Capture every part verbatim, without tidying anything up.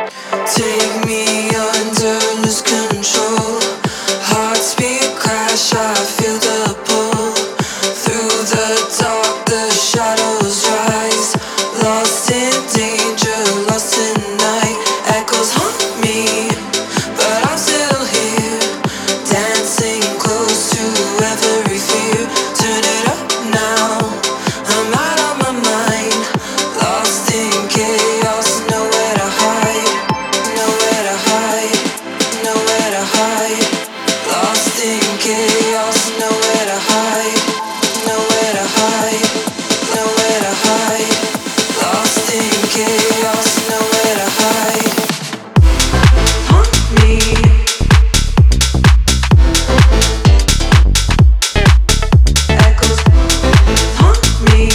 Take me under, lose control. Heartbeat crash, I feel the pull. Through the dark, the shadows rise. Lost in danger, lost in night. Echoes haunt me, but I'm still here. Dancing close to every fear. Turn it up now, I'm out of my mind. Lost in chaos, nowhere to hide. Nowhere to hide, nowhere to hide. Lost in chaos, nowhere to hide. Nowhere to hide, nowhere to hide. Lost in chaos, nowhere to hide. Haunt me. Echoes haunt me.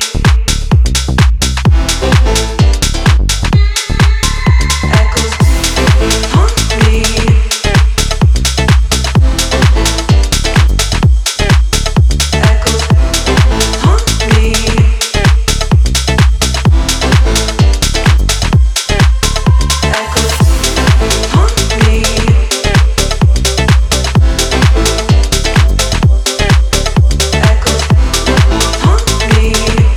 Echoes haunt me. Echoes haunt me. Echoes haunt me. Echoes haunt me.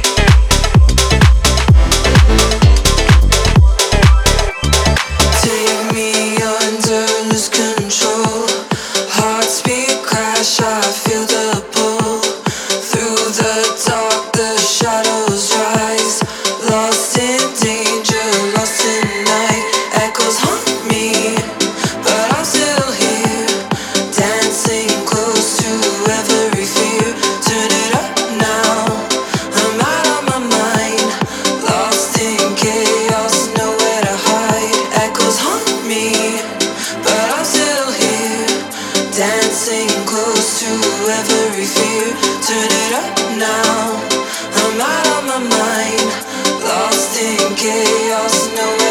Take me under, lose control. Heartbeat crash, I feel the pull. Through the dark, the shadows rise. Lost in danger, lost in night. Echoes haunt me, but I'm still here. Dancing close to every fear. Turn it up now, I'm out of my mind. Lost in chaos, nowhere to hide. Echoes haunt me, but I'm still here. Dancing close to every fear. Turn it up now, I'm out of my mind. Lost in chaos, nowhere